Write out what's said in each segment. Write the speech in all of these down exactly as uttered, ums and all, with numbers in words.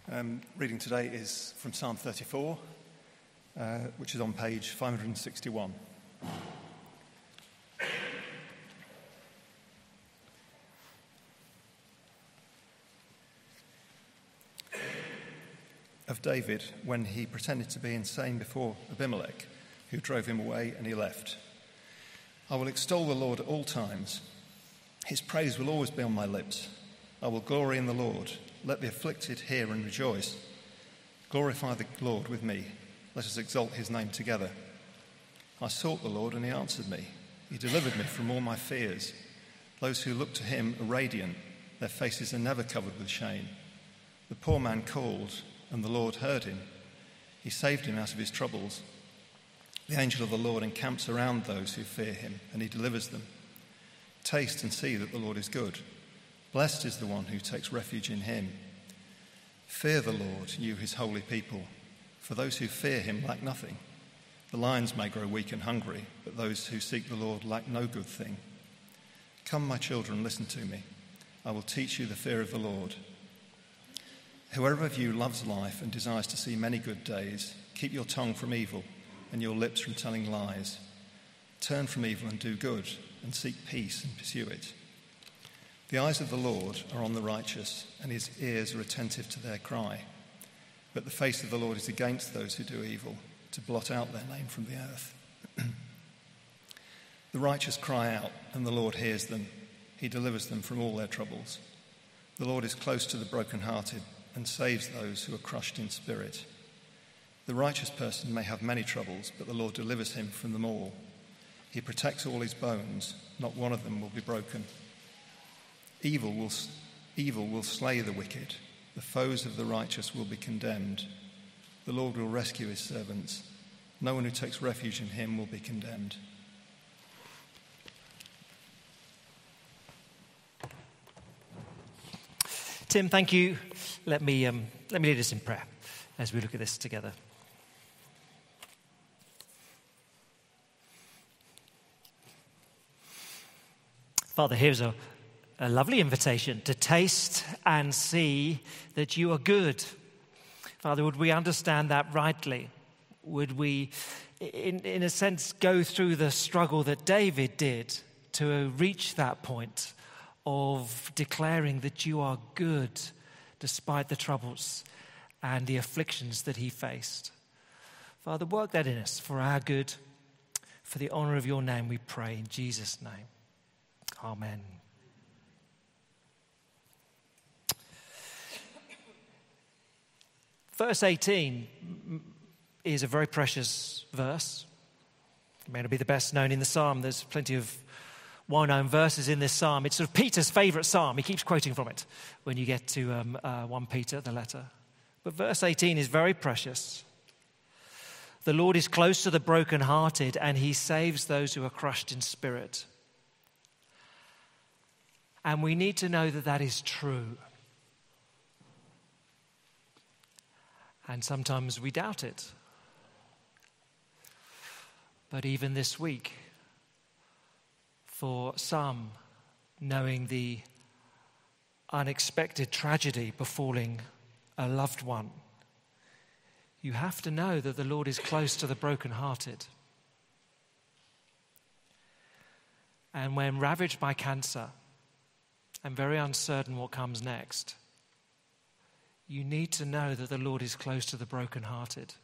Um, reading today is from Psalm thirty-four, uh, which is on page five hundred sixty-one. Of David, when he pretended to be insane before Abimelech, who drove him away and he left. I will extol the Lord at all times. His praise will always be on my lips. I will glory in the Lord. Let the afflicted hear and rejoice. Glorify the Lord with me. Let us exalt his name together. I sought the Lord and he answered me. He delivered me from all my fears. Those who look to him are radiant. Their faces are never covered with shame. The poor man called and the Lord heard him. He saved him out of his troubles. The angel of the Lord encamps around those who fear him and he delivers them. Taste and see that the Lord is good. Blessed is the one who takes refuge in him. Fear the Lord, you his holy people, for those who fear him lack nothing. The lions may grow weak and hungry, but those who seek the Lord lack no good thing. Come, my children, listen to me. I will teach you the fear of the Lord. Whoever of you loves life and desires to see many good days, keep your tongue from evil and your lips from telling lies. Turn from evil and do good, and seek peace and pursue it. The eyes of the Lord are on the righteous, and his ears are attentive to their cry. But the face of the Lord is against those who do evil, to blot out their name from the earth. The righteous cry out, and the Lord hears them. He delivers them from all their troubles. The Lord is close to the brokenhearted and saves those who are crushed in spirit. The righteous person may have many troubles, but the Lord delivers him from them all. He protects all his bones. Not one of them will be broken. Evil will, evil will slay the wicked. The foes of the righteous will be condemned. The Lord will rescue his servants. No one who takes refuge in him will be condemned. Tim, thank you. Let me, um, let me lead us in prayer as we look at this together. Father, here's a, a lovely invitation to taste and see that you are good. Father, would we understand that rightly? Would we, in, in a sense, go through the struggle that David did to reach that point of declaring that you are good despite the troubles and the afflictions that he faced? Father, work that in us for our good, for the honor of your name, we pray in Jesus' name. Amen. Verse eighteen is a very precious verse. It may not be the best known in the psalm. There's plenty of well-known verses in this psalm. It's sort of Peter's favourite psalm. He keeps quoting from it when you get to um, uh, First Peter, the letter. But verse eighteen is very precious. The Lord is close to the brokenhearted, and he saves those who are crushed in spirit. And we need to know that that is true. And sometimes we doubt it. But even this week, for some, knowing the unexpected tragedy befalling a loved one, you have to know that the Lord is close to the brokenhearted. And when ravaged by cancer and very uncertain what comes next, you need to know that the Lord is close to the brokenhearted.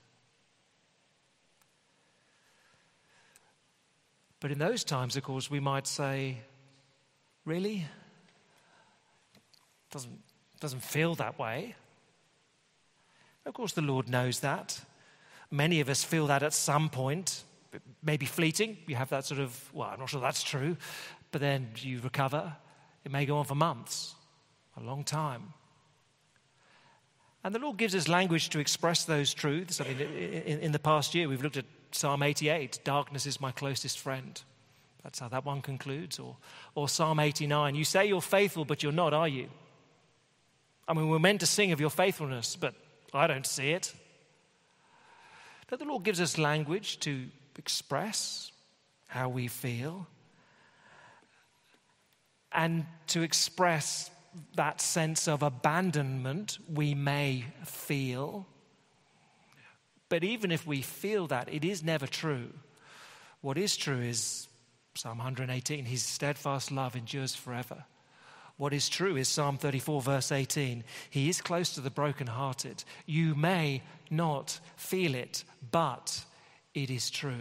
But in those times, of course, we might say, really? Doesn't, doesn't feel that way. Of course, the Lord knows that. Many of us feel that at some point, maybe fleeting. You have that sort of, well, I'm not sure that's true, but then you recover. It may go on for months, a long time. And the Lord gives us language to express those truths. I mean, in, in the past year, we've looked at Psalm eighty-eight, darkness is my closest friend. That's how that one concludes. Or, or Psalm eighty-nine, you say you're faithful, but you're not, are you? I mean, we're meant to sing of your faithfulness, but I don't see it. But the Lord gives us language to express how we feel and to express that sense of abandonment we may feel. But even if we feel that, it is never true. What is true is Psalm one eighteen, his steadfast love endures forever. What is true is Psalm thirty-four, verse eighteen. He is close to the brokenhearted. You may not feel it, but it is true.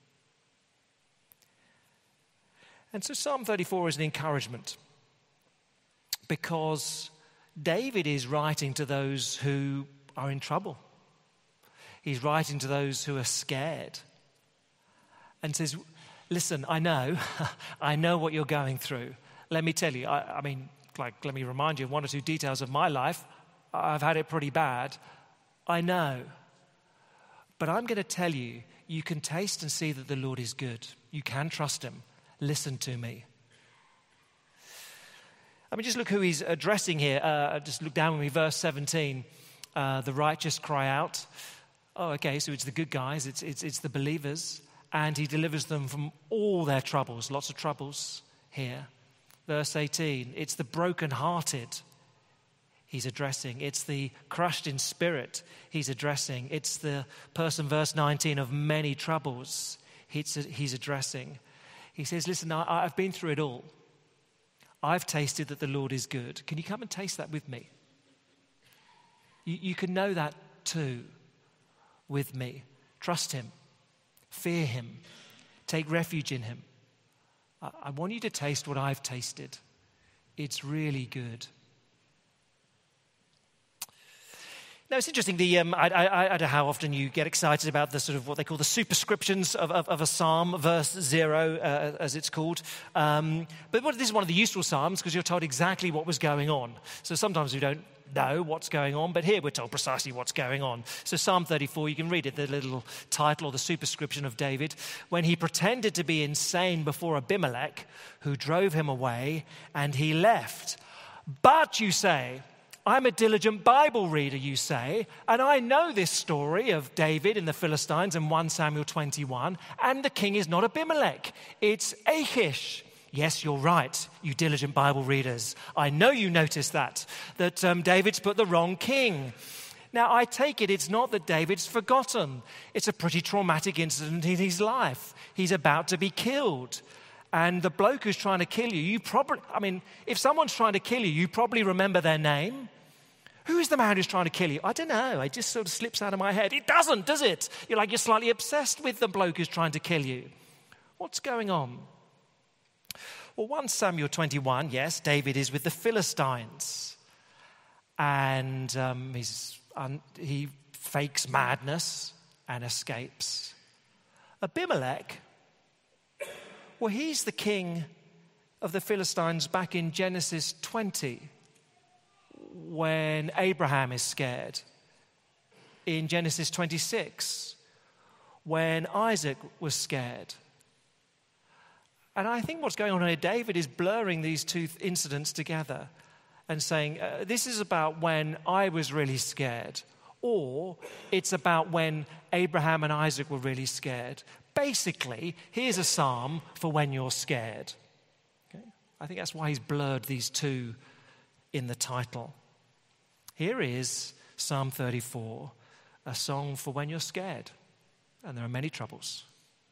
And so Psalm thirty-four is an encouragement because David is writing to those who are in trouble. He's writing to those who are scared and says, listen, I know, I know what you're going through. Let me tell you, I, I mean, like, let me remind you of one or two details of my life. I've had it pretty bad. I know. But I'm going to tell you, you can taste and see that the Lord is good. You can trust him. Listen to me. I mean, just look who he's addressing here. Uh, just look down with me, verse seventeen. Uh, the righteous cry out. Oh, okay, so it's the good guys. It's, it's, it's the believers. And he delivers them from all their troubles. Lots of troubles here. Verse eighteen, it's the brokenhearted he's addressing. It's the crushed in spirit he's addressing. It's the person, verse nineteen, of many troubles he's, he's addressing. He says, listen, I, I've been through it all. I've tasted that the Lord is good. Can you come and taste that with me? You, you can know that too with me. Trust him. Fear him. Take refuge in him. I, I want you to taste what I've tasted. It's really good. Now, it's interesting, the, um, I, I, I don't know how often you get excited about the sort of what they call the superscriptions of, of, of a psalm, verse zero, uh, as it's called. Um, but what, this is one of the useful psalms because you're told exactly what was going on. So sometimes we don't know what's going on, but here we're told precisely what's going on. So Psalm thirty-four, you can read it, the little title or the superscription of David. When he pretended to be insane before Abimelech, who drove him away, and he left. But you say, I'm a diligent Bible reader, you say, and I know this story of David and the Philistines in First Samuel twenty-one, and the king is not Abimelech, it's Achish. Yes, you're right, you diligent Bible readers. I know you noticed that, that um, David's put the wrong king. Now, I take it it's not that David's forgotten. It's a pretty traumatic incident in his life. He's about to be killed. And the bloke who's trying to kill you, you probably, I mean, if someone's trying to kill you, you probably remember their name. Who is the man who's trying to kill you? I don't know. It just sort of slips out of my head. It doesn't, does it? You're like, you're slightly obsessed with the bloke who's trying to kill you. What's going on? Well, First Samuel twenty-one, yes, David is with the Philistines. And um, he's, um, he fakes madness and escapes. Abimelech, well, he's the king of the Philistines back in Genesis twenty. When Abraham is scared, in Genesis twenty-six, when Isaac was scared. And I think what's going on here, David is blurring these two incidents together and saying, uh, this is about when I was really scared, or it's about when Abraham and Isaac were really scared. Basically, here's a psalm for when you're scared. Okay? I think that's why he's blurred these two in the title. Here is Psalm thirty-four, a song for when you're scared, and there are many troubles.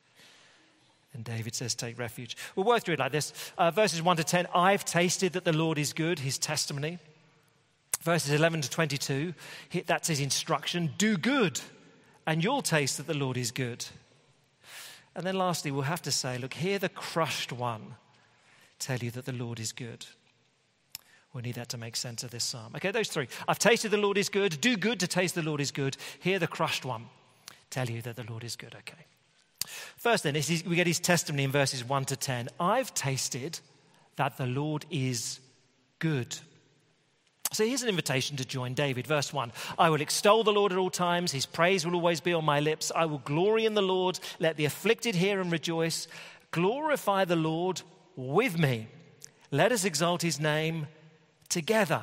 And David says, take refuge. We'll work through it like this. Uh, verses one to ten, I've tasted that the Lord is good, his testimony. Verses eleven to twenty-two, that's his instruction. Do good, and you'll taste that the Lord is good. And then lastly, we'll have to say, look, hear the crushed one tell you that the Lord is good. We need that to make sense of this psalm. Okay, those three. I've tasted the Lord is good. Do good to taste the Lord is good. Hear the crushed one tell you that the Lord is good. Okay. First then, we get his testimony in verses one to ten. I've tasted that the Lord is good. So here's an invitation to join David. Verse one, I will extol the Lord at all times. His praise will always be on my lips. I will glory in the Lord. Let the afflicted hear and rejoice. Glorify the Lord with me. Let us exalt his name together.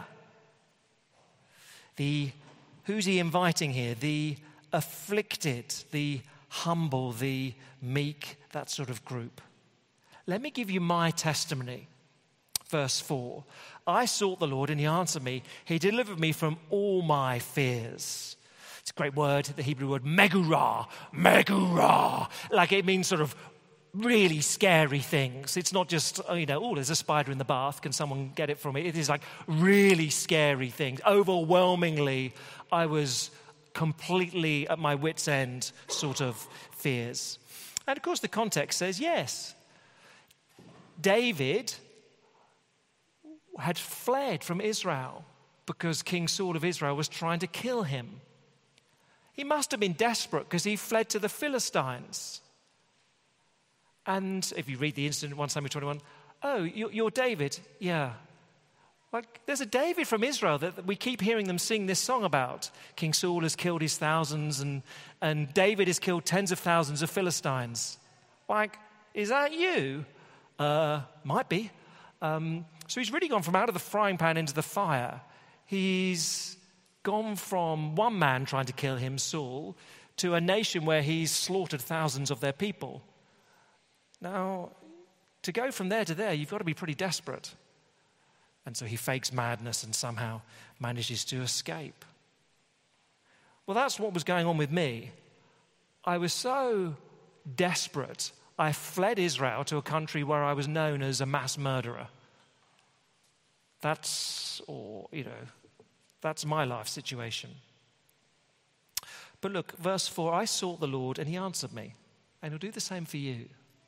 The, who's he inviting here? The afflicted, the humble, the meek, that sort of group. Let me give you my testimony Verse four, I sought the Lord and he answered me. He delivered me from all my fears. It's a great word, the Hebrew word megurah, megurah. Like it means sort of really scary things. It's not just, you know, oh, there's a spider in the bath. Can someone get it from me? It is like really scary things. Overwhelmingly, I was completely at my wit's end sort of fears. And of course, the context says yes. David had fled from Israel because King Saul of Israel was trying to kill him. He must have been desperate because he fled to the Philistines. And if you read the incident in First Samuel twenty-one, oh, you're David? Yeah. Like, there's a David from Israel that we keep hearing them sing this song about. King Saul has killed his thousands and, and David has killed tens of thousands of Philistines. Like, is that you? Uh, might be. Um, so he's really gone from out of the frying pan into the fire. He's gone from one man trying to kill him, Saul, to a nation where he's slaughtered thousands of their people. Now, to go from there to there, you've got to be pretty desperate. And so he fakes madness and somehow manages to escape. Well, that's what was going on with me. I was so desperate, I fled Israel to a country where I was known as a mass murderer. That's, or, you know, that's my life situation. But look, verse four, I sought the Lord and he answered me. And he'll do the same for you.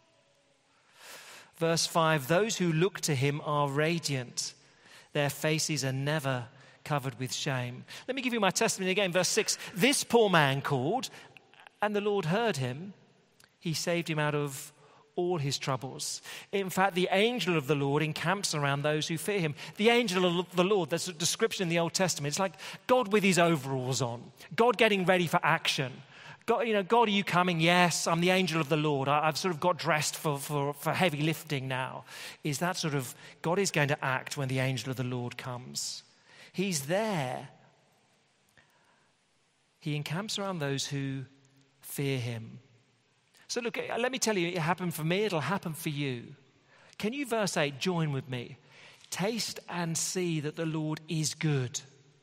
Verse five, those who look to him are radiant. Their faces are never covered with shame. Let me give you my testimony again. Verse six, this poor man called and the Lord heard him. He saved him out of all his troubles. In fact, the angel of the Lord encamps around those who fear him. The angel of the Lord, that's a description in the Old Testament. It's like God with his overalls on. God getting ready for action. God, you know, God, are you coming? Yes, I'm the angel of the Lord. I, I've sort of got dressed for, for, for heavy lifting now. Is that sort of, God is going to act when the angel of the Lord comes. He's there. He encamps around those who fear him. So look, let me tell you, it happened for me, it'll happen for you. Can you, verse eight, join with me? Taste and see that the Lord is good.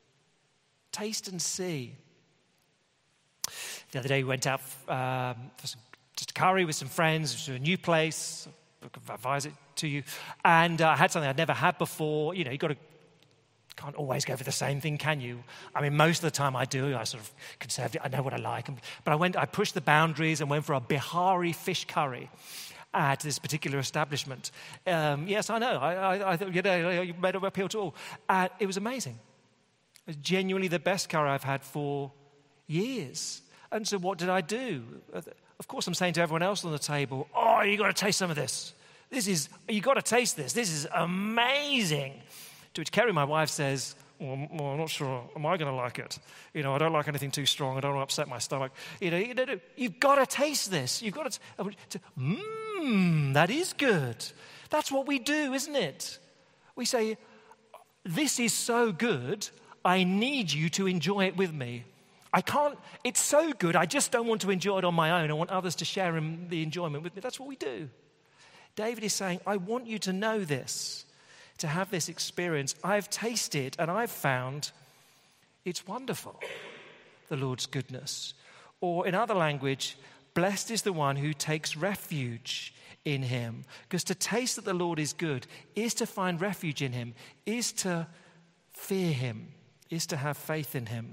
Taste and see. The other day we went out um, for some, just a curry with some friends to a new place. I could advise it to you. And uh, I had something I'd never had before. You know, you've got to, can't always go for the same thing, can you? I mean, most of the time I do. I sort of conservative. I know what I like. But I went, I pushed the boundaries and went for a Bihari fish curry at this particular establishment. Um, yes, I know. I, I, I thought, you know, you made it appeal to all. Uh, it was amazing. It was genuinely the best curry I've had for years. And so what did I do? Of course, I'm saying to everyone else on the table, oh, you got to taste some of this. This is, you got to taste this. This is amazing. To which Kerry, my wife, says, well, well, I'm not sure. Am I going to like it? You know, I don't like anything too strong. I don't want to upset my stomach. You know, you know you've got to taste this. You've got to, mmm, that is good. That's what we do, isn't it? We say, this is so good, I need you to enjoy it with me. I can't, it's so good, I just don't want to enjoy it on my own. I want others to share in the enjoyment with me. That's what we do. David is saying, I want you to know this, to have this experience. I've tasted and I've found it's wonderful, the Lord's goodness. Or in other language, blessed is the one who takes refuge in him. Because to taste that the Lord is good is to find refuge in him, is to fear him, is to have faith in him.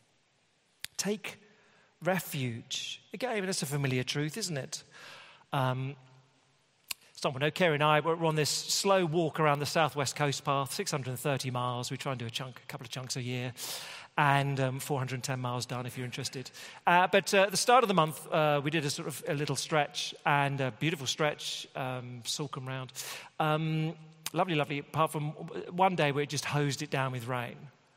Take refuge. Again, that's a familiar truth, isn't it? Um, someone know, Kerry and I were on this slow walk around the Southwest Coast Path, six hundred thirty miles. We try and do a chunk, a couple of chunks a year, and um, four hundred ten miles done if you're interested. Uh, but uh, at the start of the month, uh, we did a sort of a little stretch, and a beautiful stretch, um, Salcombe round. Um, lovely, lovely, apart from one day where it just hosed it down with rain.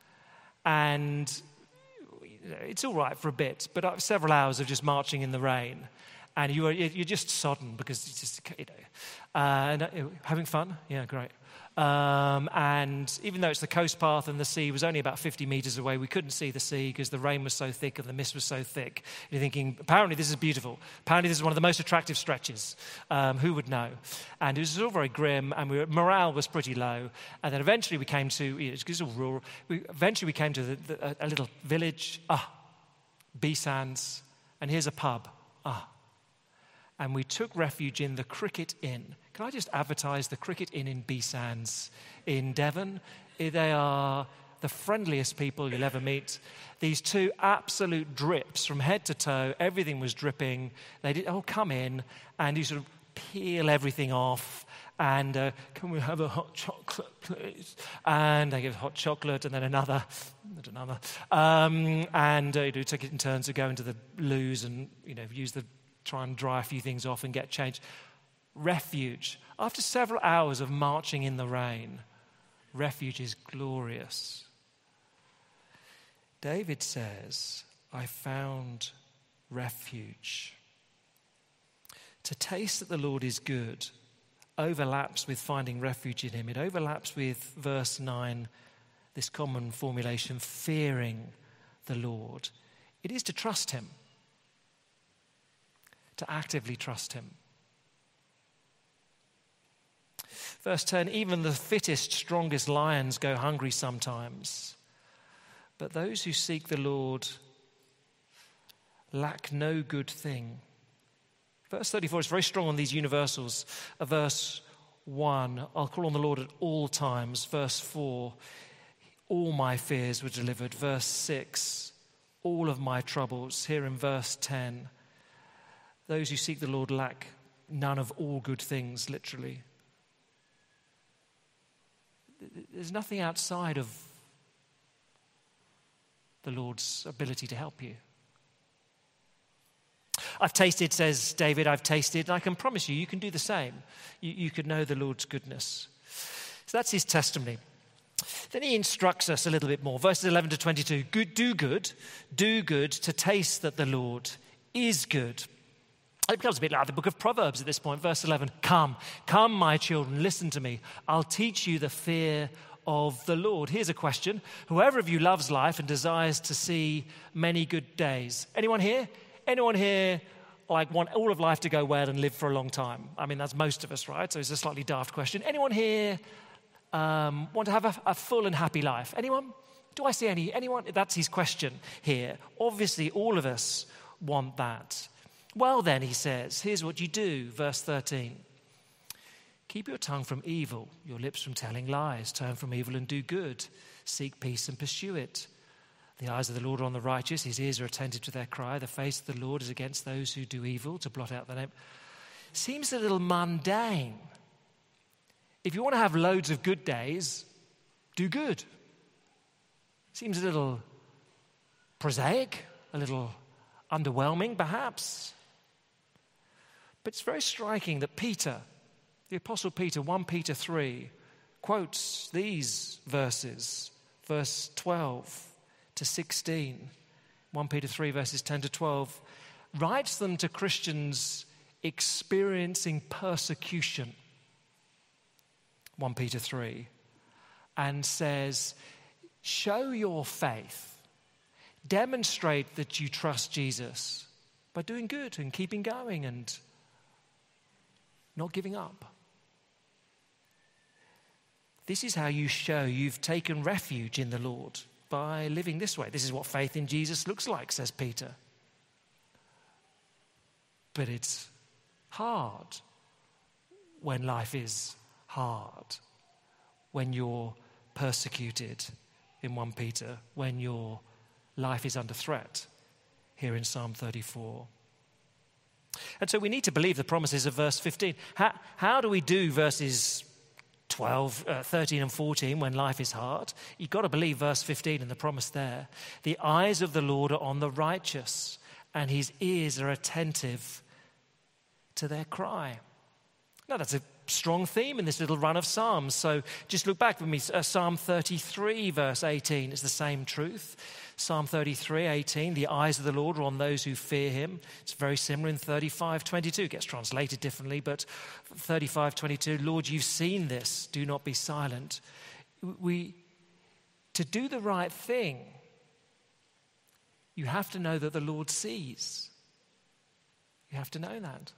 And it's all right for a bit, but several hours of just marching in the rain, and you are, you're just sodden because it's just, you know, uh, and, uh, having fun, yeah, great. Um, and even though it's the coast path and the sea was only about fifty meters away, we couldn't see the sea because the rain was so thick and the mist was so thick. You're thinking, apparently this is beautiful. Apparently this is one of the most attractive stretches. Um, who would know? And it was all very grim, and we were, morale was pretty low. And then eventually we came to, you know, it's all rural, we, eventually we came to the, the, a, a little village, ah, B Sands, and here's a pub, ah. And we took refuge in the Cricket Inn. Can I just advertise the Cricket Inn in B Sands in Devon? They are the friendliest people you'll ever meet. These two absolute drips from head to toe. Everything was dripping. They did, oh, come in. And you sort of peel everything off. And uh, can we have a hot chocolate, please? And they give hot chocolate and then another, and another. Um, and uh, you do take it in turns to go into the loos and, you know, use the, try and dry a few things off and get changed. Refuge. After several hours of marching in the rain, refuge is glorious. David says, I found refuge. To taste that the Lord is good overlaps with finding refuge in him. It overlaps with verse nine, this common formulation, fearing the Lord. It is to trust him, to actively trust him. Verse ten, even the fittest, strongest lions go hungry sometimes, but those who seek the Lord lack no good thing. Verse thirty-four is very strong on these universals. Uh, verse one, I'll call on the Lord at all times. Verse four, all my fears were delivered. Verse six, all of my troubles. Here in verse ten, those who seek the Lord lack none of all good things, literally. There's nothing outside of the Lord's ability to help you. I've tasted, says David, I've tasted, and I can promise you, you can do the same. You, you could know the Lord's goodness. So that's his testimony. Then he instructs us a little bit more. Verses eleven to twenty-two, good, do good, do good to taste that the Lord is good. It becomes a bit like the book of Proverbs at this point. Verse eleven, come, come my children, listen to me. I'll teach you the fear of the Lord. Here's a question. Whoever of you loves life and desires to see many good days? Anyone here? Anyone here like want all of life to go well and live for a long time? I mean, that's most of us, right? So it's a slightly daft question. Anyone here um, want to have a, a full and happy life? Anyone? Do I see any? Anyone? That's his question here. Obviously, all of us want that. Well then, he says, here's what you do, verse thirteen. Keep your tongue from evil, your lips from telling lies. Turn from evil and do good. Seek peace and pursue it. The eyes of the Lord are on the righteous. His ears are attentive to their cry. The face of the Lord is against those who do evil, to blot out their name. Seems a little mundane. If you want to have loads of good days, do good. Seems a little prosaic, a little underwhelming perhaps. But it's very striking that Peter, the Apostle Peter, First Peter three, quotes these verses, verse twelve to sixteen, First Peter three, verses ten to twelve, writes them to Christians experiencing persecution, First Peter three, and says, show your faith, demonstrate that you trust Jesus by doing good and keeping going and not giving up. This is how you show you've taken refuge in the Lord, by living this way. This is what faith in Jesus looks like, says Peter. But it's hard when life is hard, when you're persecuted in First Peter, when your life is under threat here in Psalm thirty-four. And so we need to believe the promises of verse fifteen. How, how do we do verses twelve, uh, thirteen and fourteen when life is hard? You've got to believe verse fifteen and the promise there. The eyes of the Lord are on the righteous, and his ears are attentive to their cry. Now that's a strong theme in this little run of Psalms. So just look back with me. Uh, Psalm thirty-three, verse eighteen, is the same truth. Psalm thirty-three, eighteen, the eyes of the Lord are on those who fear him. It's very similar in thirty-five, twenty-two. It gets translated differently, but thirty-five, twenty-two, Lord, you've seen this. Do not be silent. We, to do the right thing, you have to know that the Lord sees. You have to know that.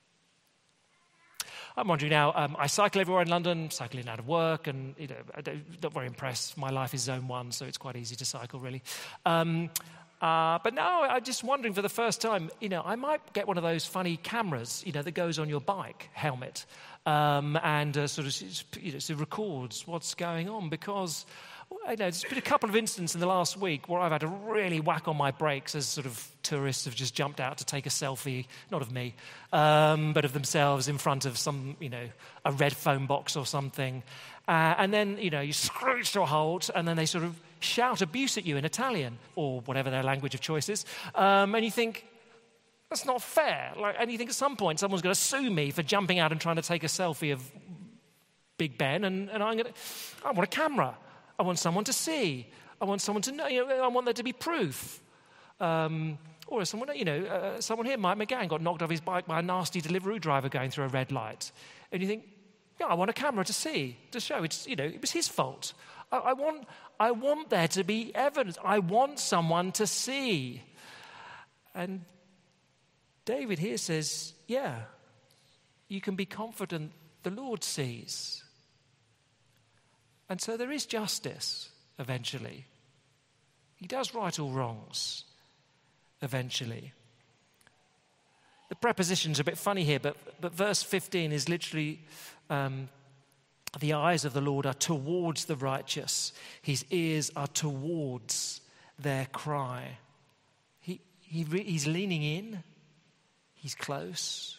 I'm wondering now, um, I cycle everywhere in London, cycling out of work, and you know, I'm not very impressed. My life is zone one, so it's quite easy to cycle, really. Um, uh, but now I'm just wondering for the first time, you know, I might get one of those funny cameras, you know, that goes on your bike helmet um, and uh, sort of, you know, so records what's going on, because I know there's been a couple of instances in the last week where I've had to really whack on my brakes as sort of tourists have just jumped out to take a selfie, not of me, um, but of themselves in front of some, you know, a red phone box or something. Uh, and then, you know, you screech to a halt, and then they sort of shout abuse at you in Italian or whatever their language of choice is. Um, and you think, that's not fair. Like, and you think at some point someone's going to sue me for jumping out and trying to take a selfie of Big Ben, and, and I'm going to, I want a camera. I want someone to see. I want someone to know. You know, I want there to be proof. Um, or someone, you know, uh, someone here, Mike McGann, got knocked off his bike by a nasty Deliveroo driver going through a red light. And you think, yeah, I want a camera to see, to show. It's, you know, it was his fault. I, I want, I want there to be evidence. I want someone to see. And David here says, yeah, you can be confident the Lord sees. And so there is justice eventually. He does right all wrongs eventually. The preposition's a bit funny here, but, but verse fifteen is literally, um, the eyes of the Lord are towards the righteous. His ears are towards their cry. He, he He's leaning in. He's close.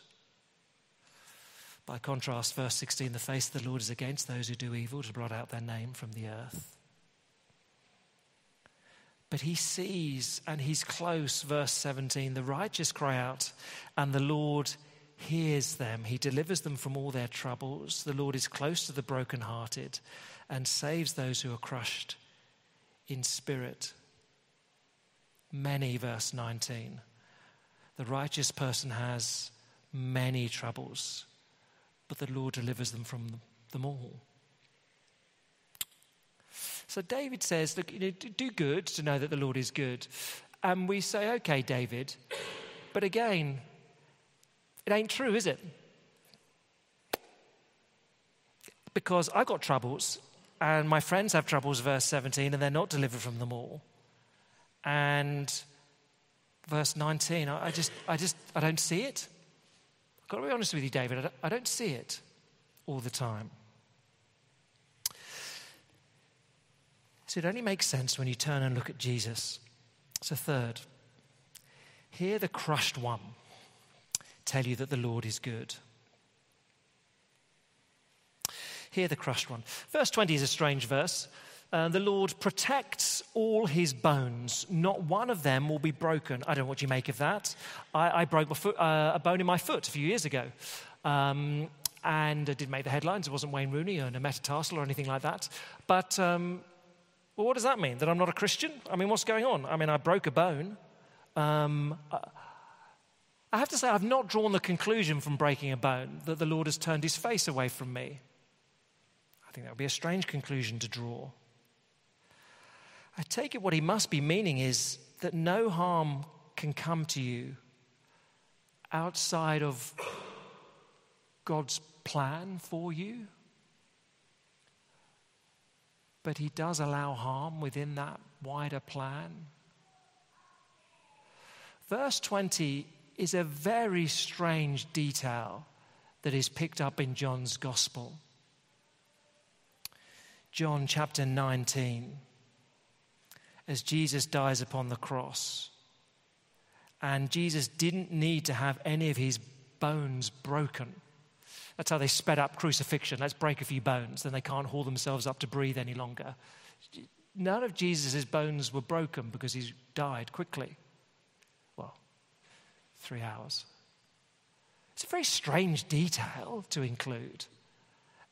By contrast, verse sixteen, the face of the Lord is against those who do evil, to blot out their name from the earth. But he sees and he's close, verse seventeen. The righteous cry out and the Lord hears them. He delivers them from all their troubles. The Lord is close to the brokenhearted and saves those who are crushed in spirit. Many, verse nineteen. The righteous person has many troubles, but the Lord delivers them from them all. So David says, look, you know, do good to know that the Lord is good. And we say, okay, David, but again, it ain't true, is it? Because I've got troubles, and my friends have troubles, verse seventeen, and they're not delivered from them all. And verse nineteen, I just, I just, I don't see it. I've got to be honest with you, David, I don't, I don't see it all the time. So it only makes sense when you turn and look at Jesus. So third, hear the crushed one tell you that the Lord is good. Hear the crushed one. Verse twenty is a strange verse. Uh, the Lord protects all his bones. Not one of them will be broken. I don't know what you make of that. I, I broke my foot, uh, a bone in my foot a few years ago. Um, and I didn't make the headlines. It wasn't Wayne Rooney or a metatarsal or anything like that. But, um, well, what does that mean? That I'm not a Christian? I mean, what's going on? I mean, I broke a bone. Um, I have to say, I've not drawn the conclusion from breaking a bone that the Lord has turned his face away from me. I think that would be a strange conclusion to draw. I take it what he must be meaning is that no harm can come to you outside of God's plan for you. But he does allow harm within that wider plan. Verse twenty is a very strange detail that is picked up in John's Gospel. John chapter nineteen. As Jesus dies upon the cross. And Jesus didn't need to have any of his bones broken. That's how they sped up crucifixion. Let's break a few bones, then they can't haul themselves up to breathe any longer. None of Jesus' bones were broken because he died quickly. Well, three hours. It's a very strange detail to include.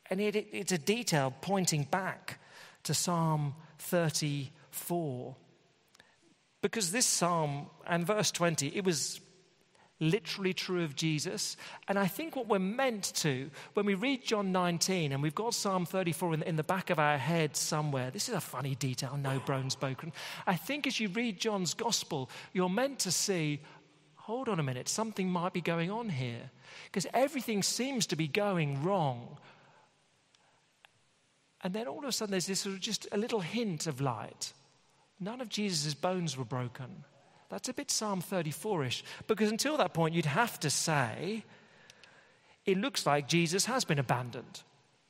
And it, it, it's a detail pointing back to Psalm thirty-four. Because this psalm and verse twenty, it was literally true of Jesus. And I think what we're meant to, when we read John nineteen and we've got Psalm thirty-four in, in the back of our head somewhere, this is a funny detail, no bones broken. I think as you read John's gospel, you're meant to see, hold on a minute, something might be going on here. Because everything seems to be going wrong. And then all of a sudden there's this sort of just a little hint of light. None of Jesus' bones were broken. That's a bit Psalm thirty-four-ish. Because until that point, you'd have to say, it looks like Jesus has been abandoned.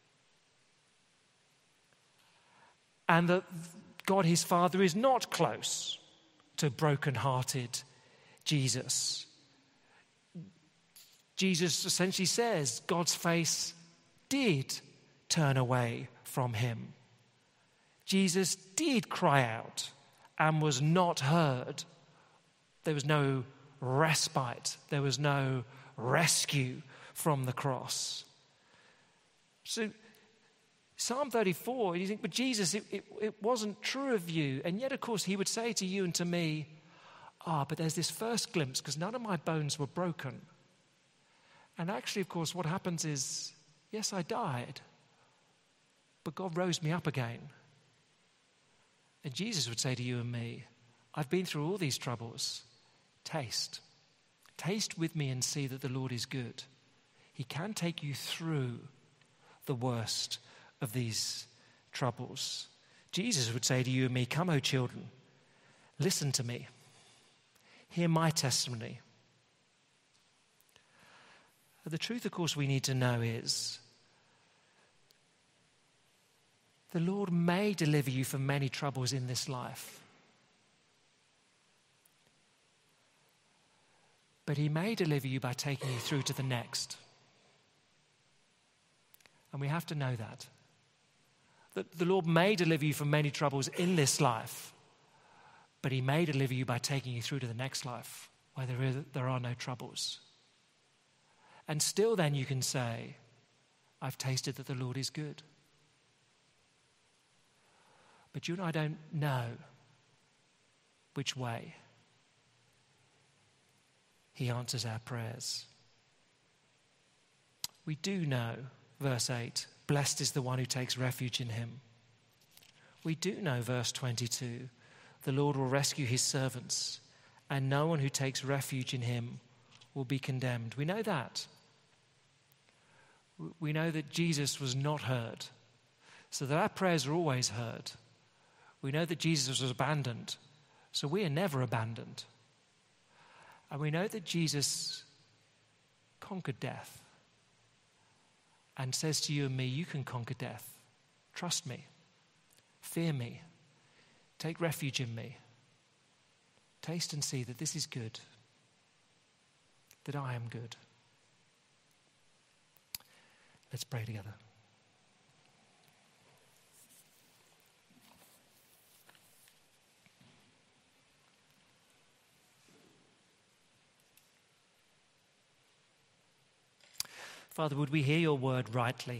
And that God his Father is not close to broken-hearted Jesus. Jesus essentially says God's face did turn away from him. Jesus did cry out and was not heard. There was no respite. There was no rescue from the cross. So Psalm thirty-four, you think, but Jesus, it, it, it wasn't true of you. And yet, of course, he would say to you and to me, ah, but there's this first glimpse because none of my bones were broken. And actually, of course, what happens is, yes, I died, but God rose me up again. And Jesus would say to you and me, I've been through all these troubles. Taste. Taste with me and see that the Lord is good. He can take you through the worst of these troubles. Jesus would say to you and me, come, O children, listen to me. Hear my testimony. The truth, of course, we need to know is the Lord may deliver you from many troubles in this life. But he may deliver you by taking you through to the next. And we have to know that. That the Lord may deliver you from many troubles in this life, but he may deliver you by taking you through to the next life where there, is, there are no troubles. And still then you can say, I've tasted that the Lord is good. But you and I don't know which way he answers our prayers. We do know, verse eight, blessed is the one who takes refuge in him. We do know, verse twenty-two, the Lord will rescue his servants, and no one who takes refuge in him will be condemned. We know that. We know that Jesus was not heard, so that our prayers are always heard. We know that Jesus was abandoned, so we are never abandoned. And we know that Jesus conquered death and says to you and me, you can conquer death. Trust me. Fear me. Take refuge in me. Taste and see that this is good, that I am good. Let's pray together. Father, would we hear your word rightly?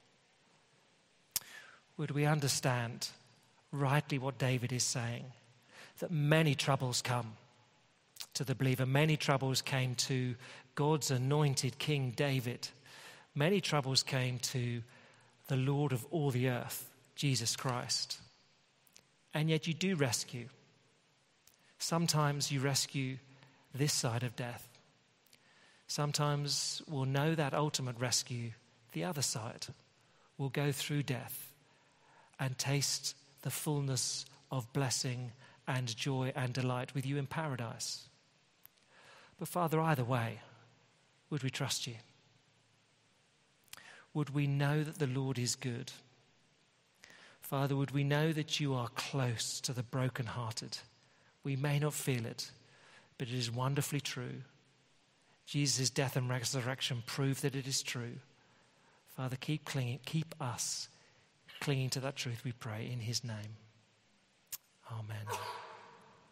Would we understand rightly what David is saying? That many troubles come to the believer. Many troubles came to God's anointed King David. Many troubles came to the Lord of all the earth, Jesus Christ. And yet you do rescue. Sometimes you rescue this side of death. Sometimes we'll know that ultimate rescue, the other side. We'll go through death and taste the fullness of blessing and joy and delight with you in paradise. But Father, either way, would we trust you? Would we know that the Lord is good? Father, would we know that you are close to the brokenhearted? We may not feel it, but it is wonderfully true. Jesus' death and resurrection prove that it is true. Father, keep clinging, keep us clinging to that truth, we pray, in his name. Amen.